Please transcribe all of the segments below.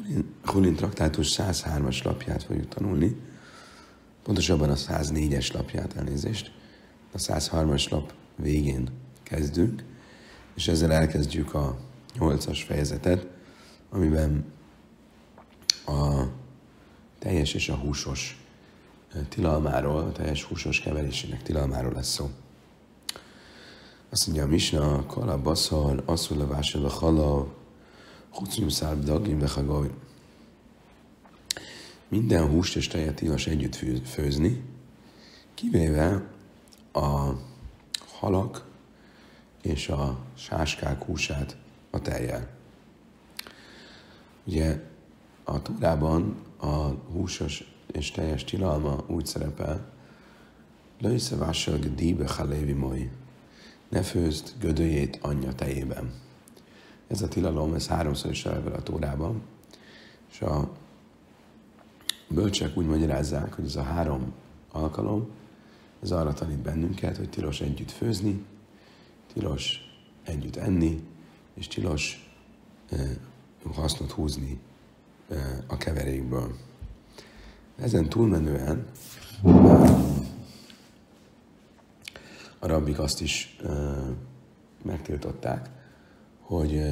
Hulin traktátus 103-as lapját fogjuk tanulni, pontosabban a 104-es lapját, elnézést. A 103-as lap végén kezdünk, és ezzel elkezdjük a 8-as fejezetet, amiben a teljes és a húsos tilalmáról, a teljes húsos keverésének tilalmáról lesz szó. Azt mondja a Misna, kala baszar, asszul levásol a hala, hucnyum szárb dagim vechagavim. Minden húst és tejet tilos együtt főzni, kivéve a halak és a sáskák húsát a tejjel. Ugye a Tórában a húsos és teljes tilalma úgy szerepel, löjszevásol gdíbe halévi moi, ne főzd gödöjét anyja tejében. Ez a tilalom, ez 3-szor is szerepel a Tórában, és a bölcsek úgy magyarázzák, hogy ez a 3 alkalom, ez arra tanít bennünket, hogy tilos együtt főzni, tilos együtt enni, és tilos hasznot húzni a keverékből. Ezen túlmenően a rabbik azt is megtiltották, hogy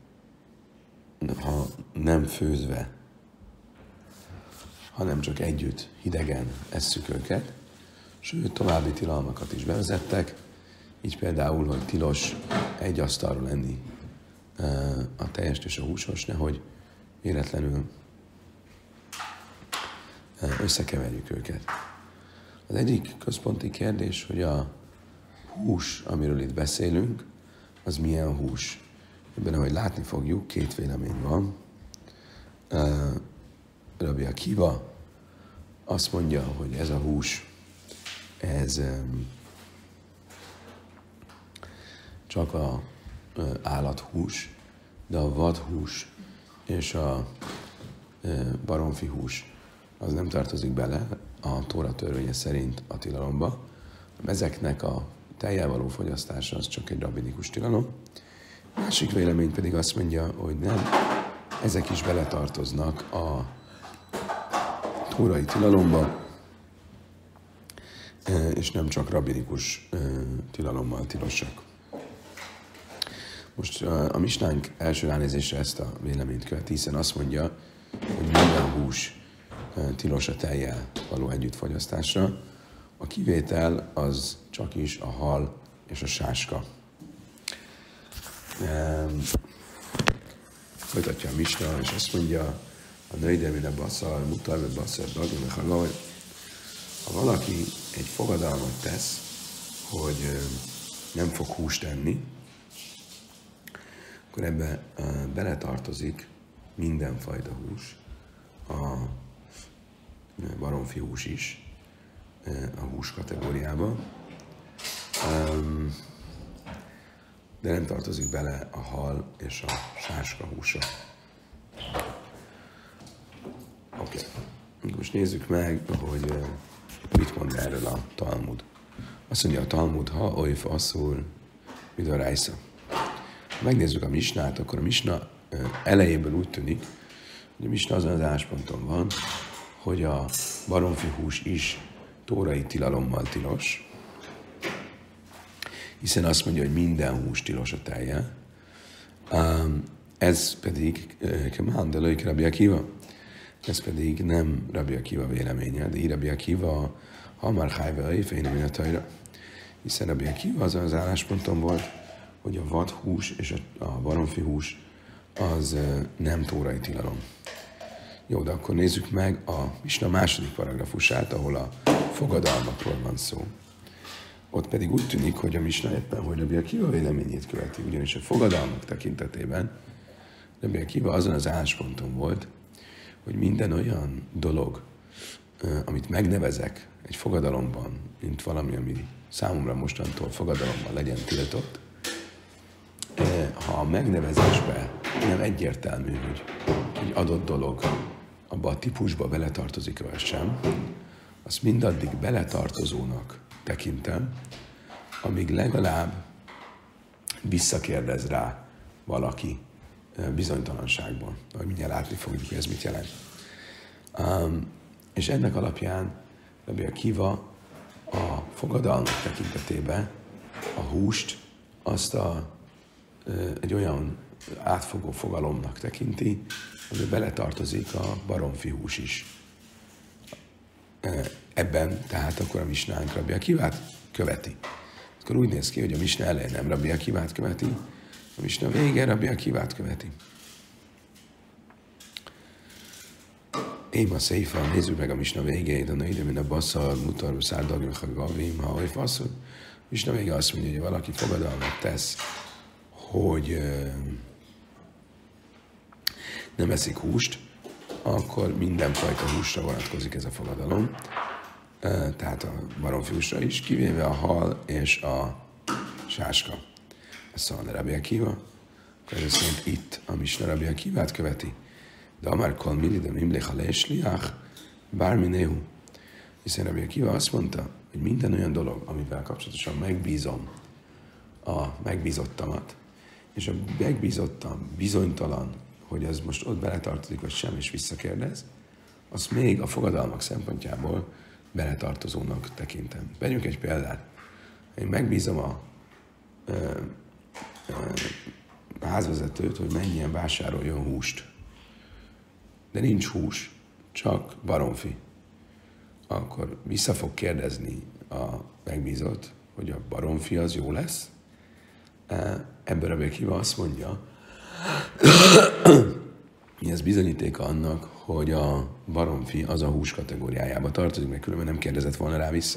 ha nem főzve, hanem csak együtt hidegen esszük őket, sőt további tilalmakat is bevezettek, így például, hogy tilos egy asztalról enni a tejest és a húsos, nehogy véletlenül összekeverjük őket. Az egyik központi kérdés, hogy a hús, amiről itt beszélünk, az milyen hús. Ebben, ahogy látni fogjuk, 2 vélemény van. Rabbi Akiva azt mondja, hogy ez a hús, ez csak a állathús, de a vadhús és a baromfi hús az nem tartozik bele a Tóra törvénye szerint a tilalomba. Ezeknek a tejjel való fogyasztása az csak egy rabbinikus tilalom. Másik vélemény pedig azt mondja, hogy nem, ezek is beletartoznak a tórai tilalomba, és nem csak rabbinikus tilalommal tilosak. Most a misnánk első ránézésre ezt a véleményt követi, hiszen azt mondja, hogy minden hús tilos a tejjel való együttfogyasztásra. A kivétel az csak is a hal és a sáska. Folytatja a misna, és azt mondja, a nöjdemine baszal, mutarve baszal, dagim, ha valaki egy fogadalmat tesz, hogy nem fog húst enni, akkor ebbe beletartozik mindenfajta hús, a baromfi hús is, a hús kategóriába, de nem tartozik bele a hal és a sáska húsa. Oké. Most nézzük meg, hogy mit mond erről a Talmud. Azt mondja a Talmud, ha olyf asszul, midorájsza. Ha megnézzük a misnát, akkor a misna elejéből úgy tűnik, hogy a misna azon az állásponton van, hogy a baromfi hús is tórai tilalommal tilos, hiszen azt mondja, hogy minden hús tilos a tejjel. Ez pedig Kemán, de lőjük Rabbi Akiva. Ez pedig nem Rabbi Akiva véleménye, de Rabbi Akiva hamar hájve éjfény a tajra. Hiszen Rabbi Akiva azon az állásponton volt, hogy a vadhús és a baromfi hús az nem tórai tilalom. Jó, de akkor nézzük meg a misna második paragrafusát, ahol a fogadalmakról van szó. Ott pedig úgy tűnik, hogy a misna éppen, hogy Rabbi Akiva véleményét követi, ugyanis a fogadalmak tekintetében Rabbi Akiva azon az állásponton volt, hogy minden olyan dolog, amit megnevezek egy fogadalomban, mint valami, ami számomra mostantól fogadalomban legyen tiltott, ha a megnevezésben nem egyértelmű, hogy egy adott dolog abba a típusba beletartozik vagy sem, azt mindaddig beletartozónak tekintem, amíg legalább visszakérdez rá valaki bizonytalanságból. Ahogy mindjárt látni fogjuk, hogy ez mit jelent. És ennek alapján Rabbi Akiva a fogadalmak tekintetében a húst azt egy olyan átfogó fogalomnak tekinti, ami beletartozik a baromfi hús is. Ebben tehát akkor a misnánk Rabbi Akivát követi. Akkor úgy néz ki, hogy a misna elején nem Rabbi Akivát követi, a misna vége Rabbi Akivát követi. Én a széfa, nézzük meg a misna végét, a nőide, mint a basszal, mutar, szárdagim, ha gavim, ha oly faszol. Misna vége azt mondja, hogy valaki fogadalmat tesz, hogy nem eszik húst, akkor mindenfajta húsra vonatkozik ez a fogadalom, tehát a baromfi húsra is, kivéve a hal és a sáska. Ez szóval Rabbi Akiva, akkor ez szerint itt a misna Rabbi Akivát követi. De amár kol milidem imléha leesliach, bárminéhu. Hiszen Rabbi Akiva azt mondta, hogy minden olyan dolog, amivel kapcsolatosan megbízom a megbízottamat, és a megbízottam bizonytalan, hogy ez most ott beletartozik, vagy sem, és visszakérdez, azt még a fogadalmak szempontjából beletartozónak tekintem. Vegyünk egy példát. Én megbízom a házvezetőt, hogy mennyien vásároljon húst. De nincs hús, csak baromfi. Akkor vissza fog kérdezni a megbízott, hogy a baromfi az jó lesz. Ebben Rabbi Akiva azt mondja, hogy ez bizonyítéka annak, hogy a baromfi az a hús kategóriájába tartozik, mert különben nem kérdezett volna rá vissza.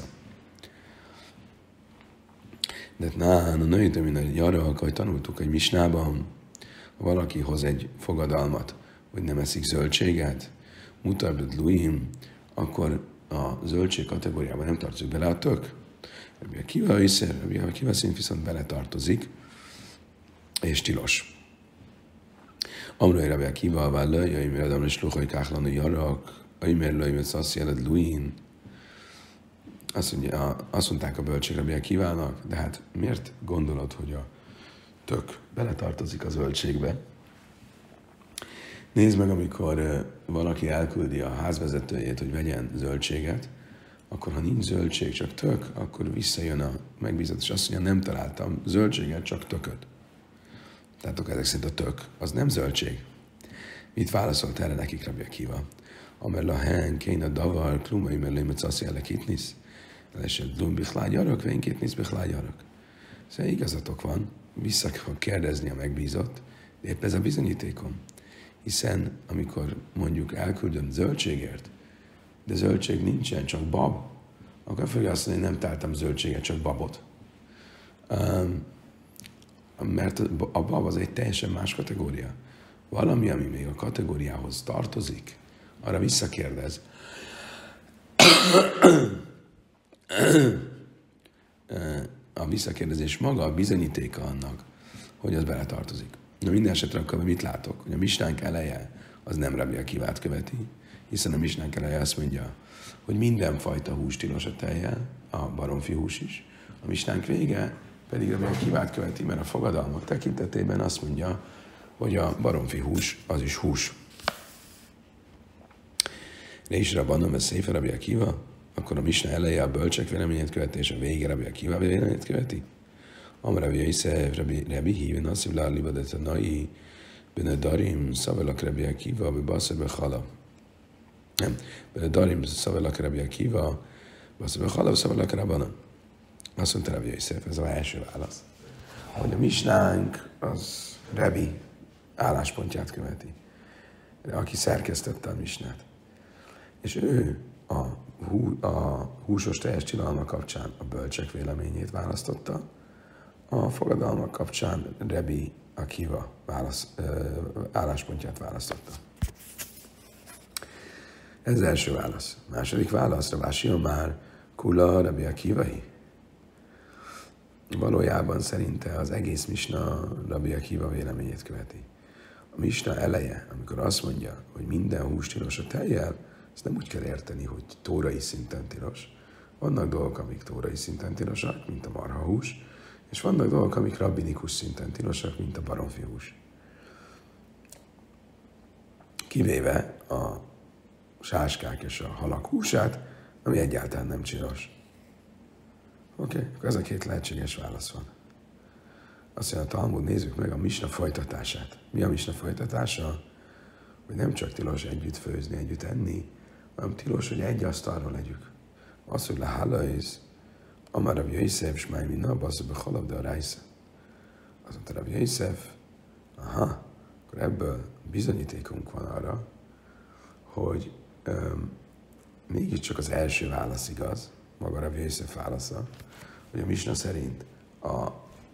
De a nőjétem, mint arra, hogy tanultuk egy misnában, ha valaki hoz egy fogadalmat, hogy nem eszik zöldséget, mutabed luim, akkor a zöldség kategóriában nem tartozik bele a tök. Rabbi Akiva szint viszont bele tartozik, és tilos. Amrai Rabbi Akiva, vállal, jaimér adam és luhaj káhlanú jarak, jaimér lőjmet szaszjeled luin. Azt mondták a bölcsek Rabbi Akivának, de hát miért gondolod, hogy a tök beletartozik a zöldségbe? Nézd meg, amikor valaki elküldi a házvezetőjét, hogy vegyen zöldséget, akkor ha nincs zöldség, csak tök, akkor visszajön a megbízott, és azt mondja, nem találtam zöldséget, csak tököt. Tehát ezek szerint a tök, az nem zöldség. Mit válaszolt erre nekik Rabbi Akiva? Amer lahen, kén a davar, klumai merlémet szaszi elekitnisz, elesett lum bichlágyarak, vénkitnisz bichlágyarak. Szóval igazatok van, vissza fog kérdezni a megbízott, de épp ez a bizonyítékom. Hiszen amikor mondjuk elküldöm zöldségért, de zöldség nincsen, csak bab, akkor fogja azt mondani, hogy nem találtam zöldséget, csak babot. Mert a bab az egy teljesen más kategória. Valami, ami még a kategóriához tartozik, arra visszakérdez. A visszakérdezés maga a bizonyítéka annak, hogy az beletartozik. Na minden esetre akkor mit látok? Hogy a misnánk eleje az nem Rabbi Akivát követi, hiszen a misnánk eleje azt mondja, hogy mindenfajta hús tilos a tejjel, a baromfi hús is. A misnánk vége pedig Rabbi Akivát követi, mert a fogadalmak tekintetében azt mondja, hogy a baromfi hús az is hús. És rabbanom ez széfe Rabbi Akiva, akkor a misna eleje a bölcsek véleményét követi, és a vége Rabbi Akiva véleményét követi. Amravi Yosef, Rabbi híven azt hívlál libadet a nai, benne darim, szavelak Rabbi Akiva, bebaszer bechala. Nem, benne darim, szavelak Rabbi Akiva, baszer bechala, szavelak Rabbana. Azt mondta Rabbi Yosef, ez az első válasz. Hogy a misnánk az Rabbi álláspontját követi, aki szerkesztette a misnát. És ő a húsos teljes tilalma kapcsán a bölcsek véleményét választotta, a fogadalmak kapcsán Rabbi Akiva álláspontját választotta. Ez az első válasz. Második válasz, Ravási már kula Rabbi Akivai. Valójában szerinte az egész misna Rabbi Akiva véleményét követi. A misna eleje, amikor azt mondja, hogy minden hús tilos a tejjel, ezt nem úgy kell érteni, hogy tórai szinten tilos. Vannak dolgok, amik tórai szinten tilosak, mint a marhahús, és vannak dolgok, amik rabbinikus szinten tilosak, mint a baromfi hús. kivéve a sáskák és a halak húsát, ami egyáltalán nem csinos. Oké, akkor ez a két lehetséges válasz van. Azt mondja, a Talmud, nézzük meg a misna folytatását. Mi a misna folytatása? Hogy nem csak tilos együtt főzni, együtt enni, hanem tilos, hogy egy asztalról legyük. Az, hogy lehállaiz, amár Rabbi Yosef, és máj minna, bassza be halab, de a rájsze. Azt mondta Rabbi Yosef, akkor ebből bizonyítékunk van arra, hogy mégiscsak az első válasz igaz, maga Rabbi Yosef válasza, hogy a misna szerint a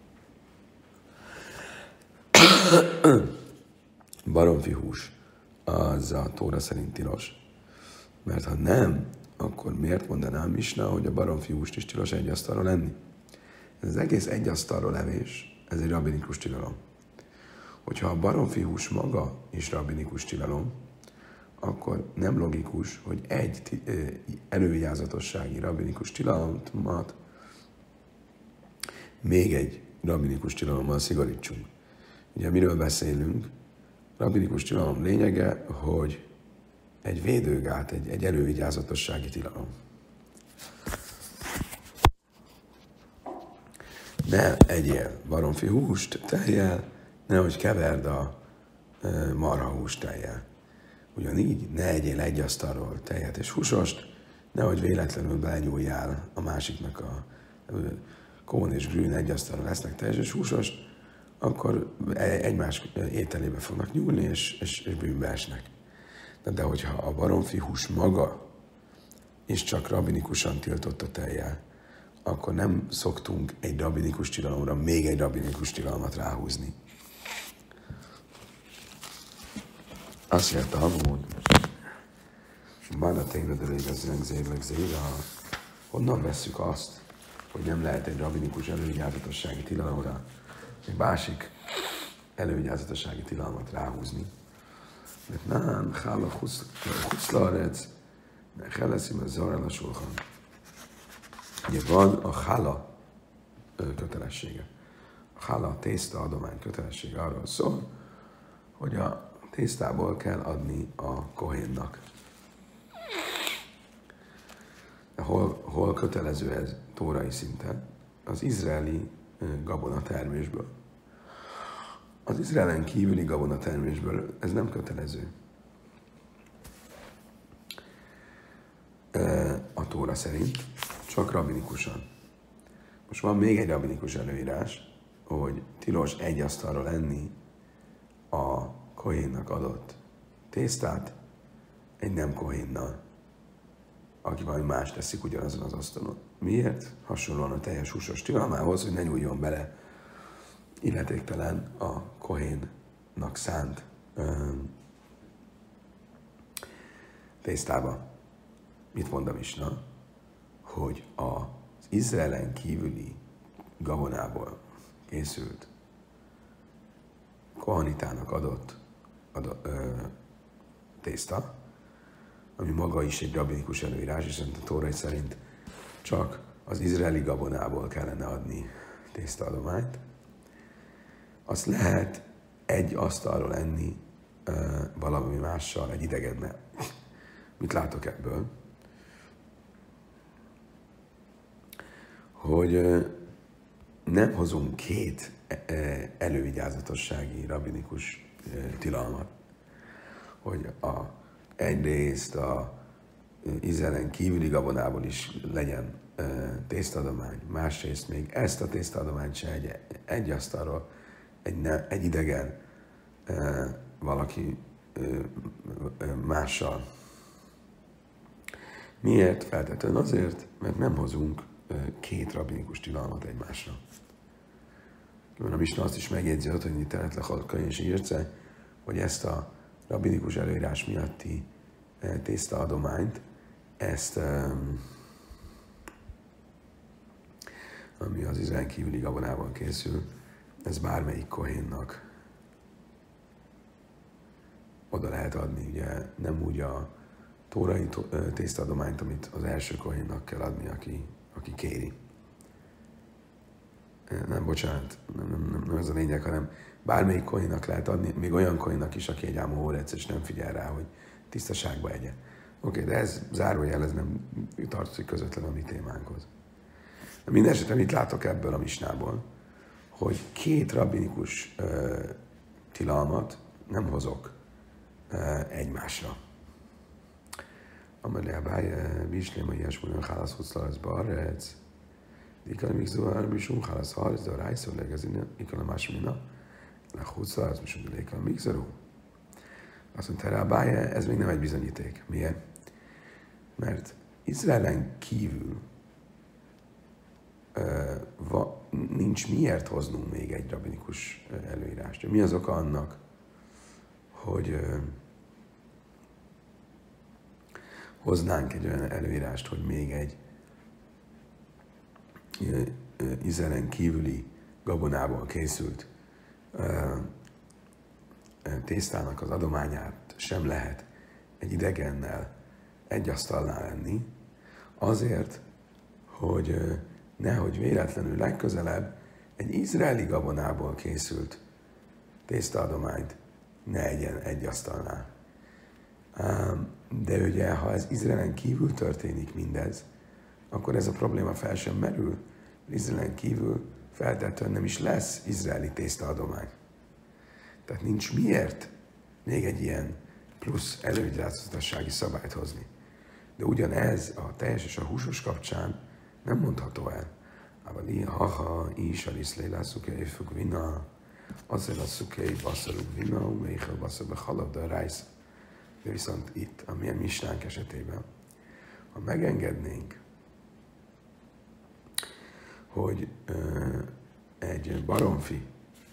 baromfi hús az a Tóra szerint tilos. Mert ha nem, akkor miért mondaná a misna, hogy a baromfi húst is tilos egy asztalról enni? Ez az egész egy asztalról levés, ez egy rabbinikus tilalom. Hogyha a baromfi hús maga is rabbinikus tilalom, akkor nem logikus, hogy egy elővigyázatossági rabbinikus tilalmat még egy rabbinikus tilalommal szigorítsunk. Ugye miről beszélünk? Rabbinikus tilalom lényege, hogy egy védőgát, egy elővigyázatossági tilalom. Ne egyél baromfi húst tejjel, nehogy keverd a marhahúst tejjel. Ugyanígy ne egyél egy asztalról tejet és húsost, nehogy véletlenül belenyúljál a másiknak a Kohn és Grün egy asztalról lesznek tejes és húsost, akkor egymás ételébe fognak nyúlni, és bűnbe esnek. De hogyha a baromfi hús maga és csak rabbinikusan tiltott a tejjel, akkor nem szoktunk egy rabbinikus tilalomra még egy rabbinikus tilalmat ráhúzni. Azt jelenti, hogy már a tényledelég az zéra, honnan vesszük azt, hogy nem lehet egy rabbinikus elővigyázatossági tilalomra egy másik elővigyázatossági tilalmat ráhúzni. Mert nem, hála huszlarec, mert heleszim a zarel a sulhan. Ugye van a hála kötelessége. A hála, a tészta adomány kötelessége arról szól, hogy a tésztából kell adni a kohénnak. Hol kötelező ez tórai szinten? Az izraeli gabonatermésből. Az izraelen kívüli gabonatermésből ez nem kötelező. A Tóra szerint, csak rabbinikusan. Most van még egy rabbinikus előírás, hogy tilos egy asztalról enni a kohénnak adott tésztát egy nem kohénnal, aki valami más teszik ugyanazon az asztalon. Miért? Hasonlóan a teljes húsos tilalmához, hogy ne nyúljon bele illetéktelen a kohénnak szánt tésztába. Mit mond a misna? Hogy az Izraelen kívüli gabonából készült kohanitának adott tészta, ami maga is egy rabbinikus előírás, és a Tóra szerint csak az izraeli gabonából kellene adni tésztaadományt, azt lehet egy asztalról enni valami mással, egy idegennel. Mit látok ebből? Hogy nem hozunk két elővigyázatossági rabbinikus tilalmat, hogy egyrészt a Izraelen kívüli gabonából is legyen tésztaadomány, másrészt még ezt a tésztaadományt se egy asztalról, egy idegen valaki mással. Miért? Feltétlenül azért, mert nem hozunk két rabbinikus tilalmat egymásra. A misna azt is megjegyzi, hogy itt tehet le és írce, hogy ezt a rabbinikus előírás miatti tésztaadományt, ezt, ami az Izrael kívüli gabonában készül, ez bármelyik kohénnak oda lehet adni. Ugye nem úgy a tórai tésztaadományt, amit az első kohénnak kell adni, aki kéri. nem, bocsánat, nem ez a lényeg, hanem bármelyik kohénnak lehet adni, még olyan kohénnak is, aki egy ámóhórec, és nem figyel rá, hogy tisztaságba egye. Oké, de ez zárójel, ez nem tartozik közvetlen a mi témánkhoz. De minden esetre mit látok ebből a misnából? Hogy két rabbinikus tilalmat nem hozok egymásra. Amelé Abály, Bislém, a ilyesmúlyan hálasz huszlasz barrec, ikon még zuhar, misum hálasz harc, de a rájszó legezine, ikon a másmina, lehuszlasz, misum léka még zarú. Azt mondta rá Abály, ez még nem egy bizonyíték. Miért? Mert Izraelen kívül nincs miért hoznunk még egy rabbinikus előírást. Mi az oka annak, hogy hoznánk egy olyan előírást, hogy még egy Izraelen kívüli gabonából készült tésztának az adományát sem lehet egy idegennel egy asztalnál enni, azért, hogy nehogy véletlenül legközelebb egy izraeli gabonából készült tésztaadományt ne egyen egy asztalnál. De ugye, ha ez Izraelen kívül történik mindez, akkor ez a probléma fel sem merül. Izraelen kívül feltétlenül nem is lesz izraeli tésztaadomány. Tehát nincs miért még egy ilyen plusz elővigyázatossági szabályt hozni. De ugyanez a teljes és a húsos kapcsán nem mondható el. Avali haha is aliszlé lászukei fog vina, azért lászukei basszaruk vina, melyikkel basszaruk halad, de rájsz. De viszont itt, a milyen misnánk esetében, ha megengednénk, hogy egy baromfi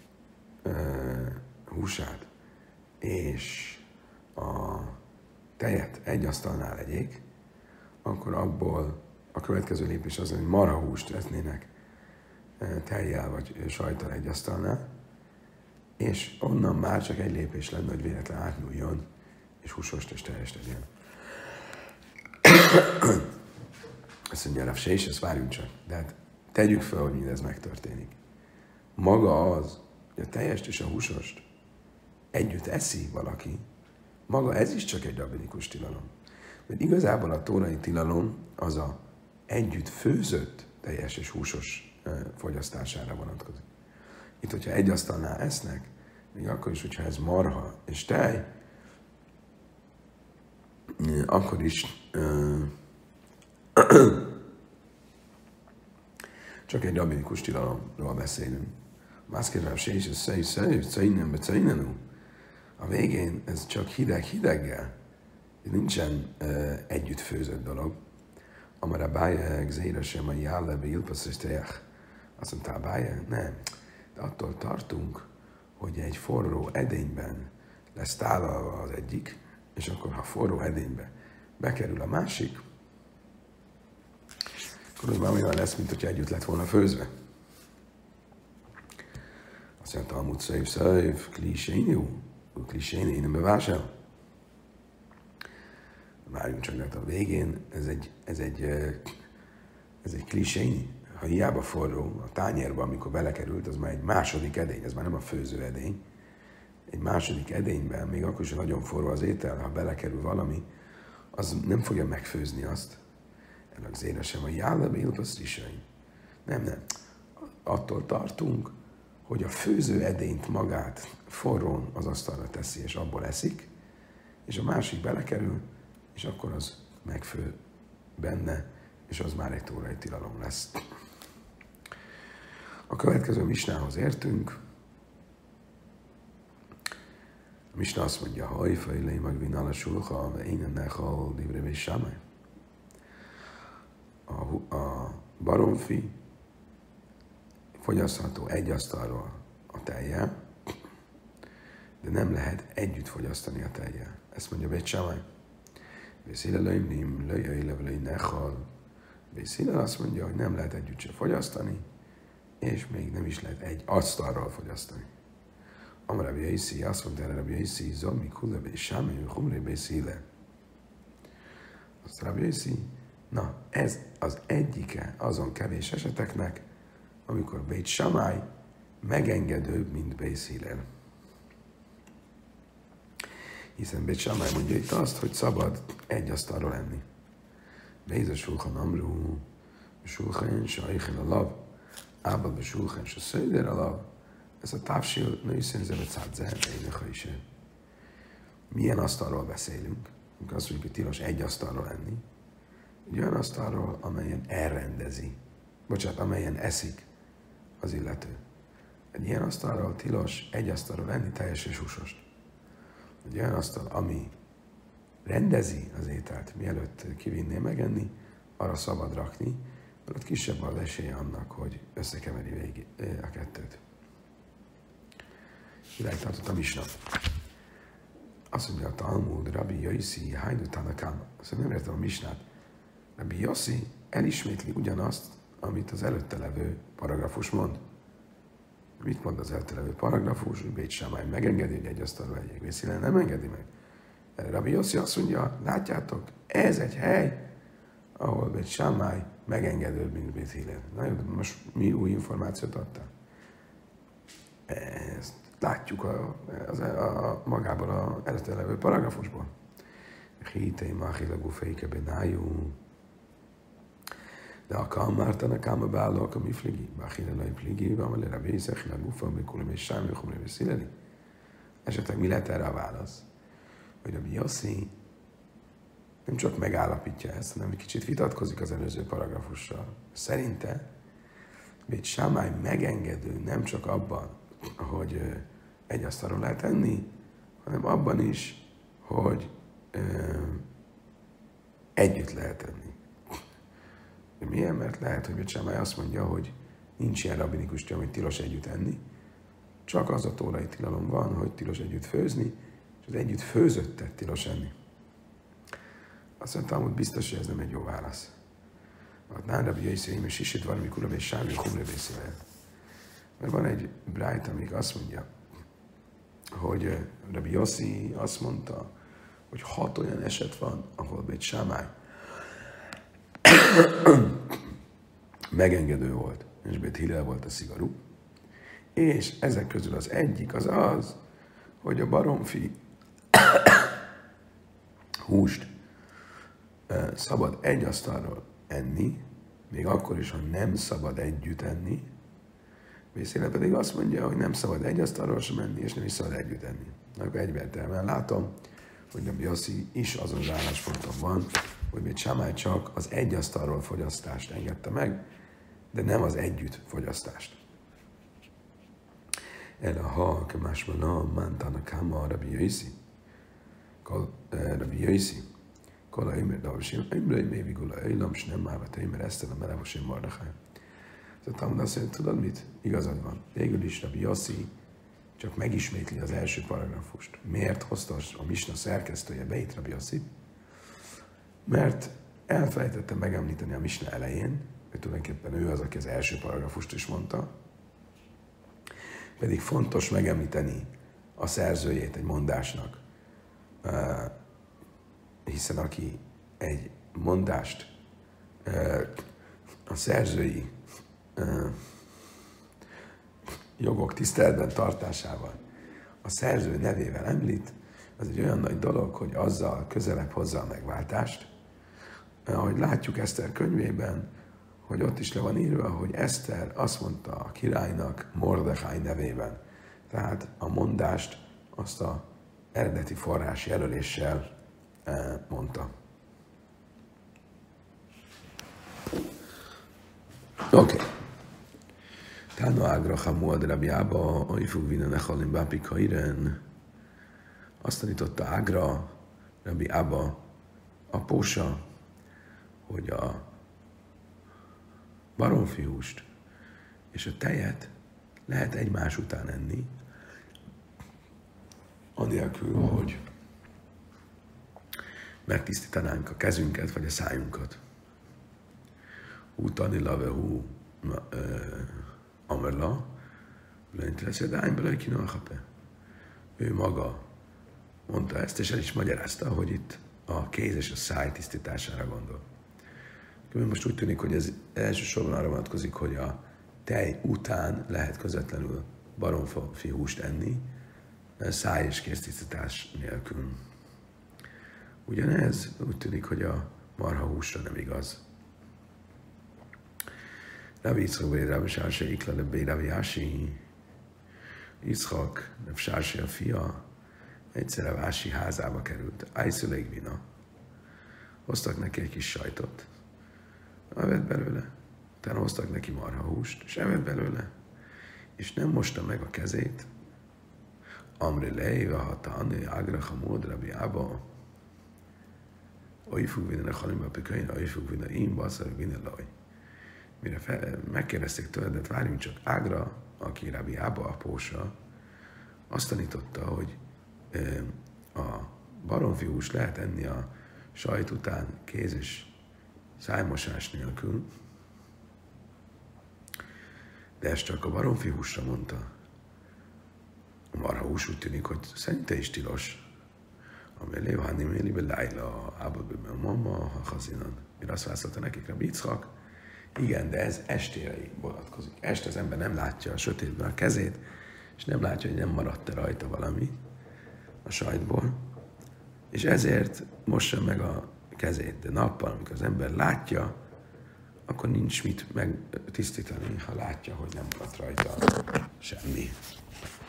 húsát és a tejet egy asztalnál legyék, akkor abból a következő lépés az, hogy marhahúst esznének tejjel vagy sajttal egy asztalnál, és onnan már csak egy lépés lenne, hogy véletlen átnyúljon, és húsost és teljest legyen. Azt mondja, Rav se is, ezt várjunk csak. De hát tegyük fel, hogy mindez megtörténik. Maga az, hogy a teljest és a húsost együtt eszi valaki, maga ez is csak egy rabbinikus tilalom. Mert igazából a tórai tilalom az a együtt főzött teljes és húsos fogyasztására vonatkozik. Itt, hogyha egy asztalnál esznek, még akkor is, hogyha ez marha és tej, akkor is csak egy rabbinikus tilalomról beszélünk. Mászkérrel se is, ez a végén ez csak hideg-hideggel. Nincsen együtt főzött dolog. Amara Abály, Zéra sem a jállebe ilpaszösztejek. Azt mondta Abály, nem. De attól tartunk, hogy egy forró edényben lesz tálalva az egyik, és akkor, ha forró edénybe bekerül a másik, akkor az már olyan lesz, mint hogyha együtt lett volna főzve. Azt mondta, Talmud szöjv, kliséni, nem bevásál. Várjunk csak, mert a végén ez egy kliséni. Ha hiába forró, a tányérba, amikor belekerült, az már egy második edény, ez már nem a főző edény. Egy második edényben, még akkor is nagyon forró az étel, ha belekerül valami, az nem fogja megfőzni azt. Ennek zéne sem a jállebe ilpasztrisain. Nem. Attól tartunk, hogy a főző edényt magát forrón az asztalra teszi, és abból eszik, és a másik belekerül, és akkor az megfő benne, és az már egy tórai tilalom lesz. A következő misnához értünk. A misna azt mondja, hajfajlei magvinál a sulha, ve én ennek a livrevé sámai. A baromfi fogyasztható egy asztalról a tejjel, de nem lehet együtt fogyasztani a tejjel. Ezt mondja Bét Sámai. Vészilelőim nim, löjjai levelői nechal. Vészilel azt mondja, hogy nem lehet együtt se fogyasztani, és még nem is lehet egy asztalról fogyasztani. Amar Rabbi Yossi, azt mondta erre Rabbi Yossi, Zomi kulebe Sámai, humré Vészile. Azt Rabbi Yossi, na ez az egyike azon kevés eseteknek, amikor Beit Shammai megengedőbb, mint Beis Hillel. Hiszen Beit Shammai mondja itt azt, hogy szabad egy asztalról enni. Beis a Shulchan Amru, Shulchan Shaichen Alav, Ábad a Shulchan Shaider Alav, ez a távsil nőszen zevet is. Milyen asztalról beszélünk? Amikor azt mondjuk, hogy tilos egy asztalról enni. Egy olyan asztalról, amelyen elrendezi. Amelyen eszik az illető. Egy ilyen asztalról tilos egy asztalról enni teljesen húsost. Egy olyan asztal, ami rendezi az ételt, mielőtt kivinné megenni, arra szabad rakni, mert ott kisebb az esélye annak, hogy összekeveri végig a kettőt. Idáig tartott a misna. Azt mondja a Talmud, Rabbi Yossi, Hajdu Tanakama. Azt nem értem a misnát. Rabbi Yossi elismétli ugyanazt, amit az előtte levő paragrafus mond. Mit mond az előtte levő paragrafus? Hogy Beit Shammai megengedi, hogy egy asztalra vegyék. Beis Hillel nem engedi meg. Rabbi Yossi azt mondja, látjátok, ez egy hely, ahol Beit Shammai megengedőbb, mint Beit Hillel. Na jó, de most mi új információt adtál? Ezt látjuk magából az előtte levő paragrafusból. Hitei máhilagú fejke benájú. De a kamártana káma beállok a mi fligi. Báhilelai fligi, valamely Rabbi Yossi, Gufa, Bekulim és Sámi, Chumre és Szileli. Esetleg mi lehet erre a válasz? Hogy Rabbi Yossi nem csak megállapítja ezt, hanem egy kicsit vitatkozik az előző paragrafussal. Szerinte Beit Shammai megengedő nem csak abban, hogy egy asztalról lehet enni, hanem abban is, hogy együtt lehet enni. De miért? Mert lehet, hogy Beit Shammai azt mondja, hogy nincs ilyen rabbinikus tilalom, hogy tilos együtt enni, csak az a tórai tilalom van, hogy tilos együtt főzni, és az együtt főzöttet tilos enni. Azt mondtam, hogy biztos, hogy ez nem egy jó válasz. Hát Rabbi Yossi, és isít valami kulam és Sámi, Chumre beszél. Mert van egy brájt, amik azt mondja, hogy Rabbi Yossi azt mondta, hogy 6 olyan eset van, ahol Beit Shammai megengedő volt, és Beit Hillel volt a szigorú. És ezek közül az egyik az, hogy a baromfi húst szabad egy asztalról enni, még akkor is, ha nem szabad együtt enni. Beis Hillel pedig azt mondja, hogy nem szabad egy asztalról sem enni, és nem is szabad együtt enni. Akkor egyértelműen látom, hogy Rabbi Yossi is azon az állásponton van, hogy Beit Shammai csak az egy asztalról fogyasztást engedte meg, de nem az együtt fogyasztást. Erre ha kemásmana mántának háma Rabbi Yossi. Rabbi Yossi. Kola Imer Davasim, Imrei Mévigula Eilam, s nem Mávat Imer Eszter a Merevosim Mardechai. Tehát Talmud azt mondja, tudod mit? Igazad van. Végül is Rabbi Yossi csak megismétli az első paragrafust. Miért hozta a misna szerkesztője be itt Rabbi Yossit? Mert elfelejtette megemlíteni a misna elején, hogy tulajdonképpen ő az, aki az első paragrafust is mondta, pedig fontos megemlíteni a szerzőjét egy mondásnak, hiszen aki egy mondást a szerzői jogok tiszteletben tartásával a szerző nevével említ, az egy olyan nagy dolog, hogy azzal közelebb hozza a megváltást. Ahogy látjuk Eszter könyvében, hogy ott is le van írva, hogy Eszter azt mondta a királynak Mordechai nevében. Tehát a mondást azt az eredeti forrás jelöléssel mondta. Oké. Tána ágra hamuad Rabbi Abba, ajfú vina nechalim bápik hairen. Azt tanította Ágra, Rabbi Abba, a pósa, hogy a baromfihúst és a tejet lehet egymás után enni, anélkül, hogy megtisztítanánk a kezünket vagy a szájunkat. Utani lavehu amerla, lent lesz a dányba lejkina a hape. Ő maga mondta ezt, és el is magyarázta, hogy itt a kéz és a száj tisztítására gondol. Most úgy tűnik, hogy ez elsősorban arra vonatkozik, hogy a tej után lehet közvetlenül baromfi húst enni, száj és kéztisztítás nélkül. Ugyanez úgy tűnik, hogy a marha húsra nem igaz. Rabbi Yitzchak ben Rabbi Sárse Ikla de Rabbi Ási Yitzchak, Rabbi Sárse a fia, egyszer a Vási házába került. Ájszüleik vina. Hoztak neki egy kis sajtot. Evett belőle. Utána hoztak neki marhahúst, és evett belőle. És nem mosta meg a kezét. Amri leiva hatani, agra hamud, Rabbi Abba. Oly fog vinni a halimba pikain, oly fog vinni én, basszar, vinni laj. Mire megkérdezték tőle, de várjunk csak, Ágra, aki Rabbi Abba apósa, azt tanította, hogy a baromfihúst lehet enni a sajt után kéz és szájmosás nélkül, de ezt csak a baromfihúsra mondta. A marhahús úgy tűnik, hogy szerinte is tilos. Amellé, ha nem éli be lájla, ábabőben mamma, ha hazinan. Mire azt válaszolta nekik Rabbi Yitzchak, igen, de ez estére vonatkozik. Este az ember nem látja a sötétben a kezét, és nem látja, hogy nem maradt-e rajta valami a sajtból, és ezért mossa meg a kezét. De nappal, amikor az ember látja, akkor nincs mit megtisztítani, ha látja, hogy nem maradt rajta semmi.